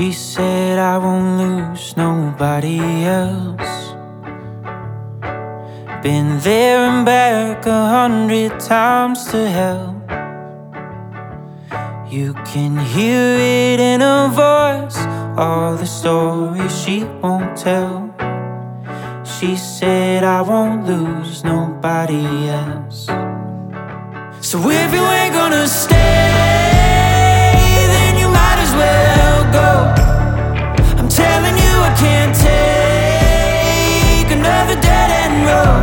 She said I won't lose nobody else. Been there and back 100 times to hell. You can hear it in her voice, all the stories she won't tell. She said I won't lose nobody else. So if you ain't gonna stay, then you might as well go. I'm telling you I can't take another dead-end road.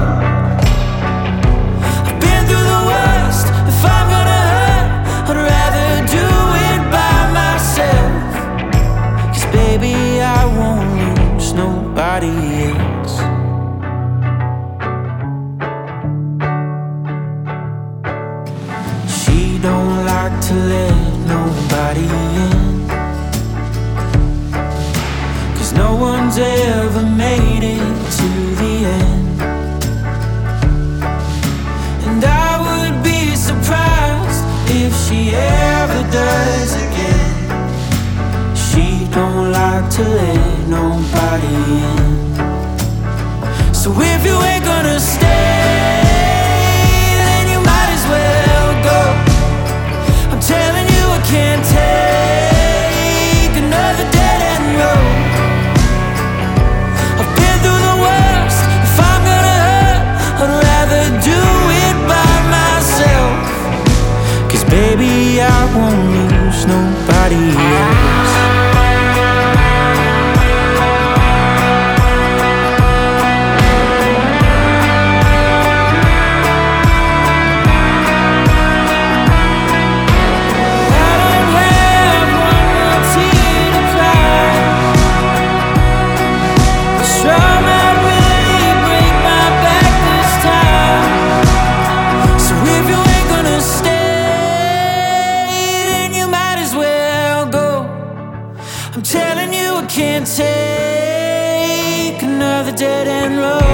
I've been through the worst. If I'm gonna hurt, I'd rather do it by myself. 'Cause baby, I won't lose nobody else. She don't like to let nobody in, 'cause no one's ever made it to the end. And I would be surprised if she ever does again. She don't like to let nobody in. So if you ain't gonna stay, then you might as well go. I'm telling you I can't take another dead-end road. I've been through the worst. If I'm gonna hurt, I'd rather do it by myself. 'Cause baby, I won't lose nobody else. I'm telling you I can't take another dead-end road.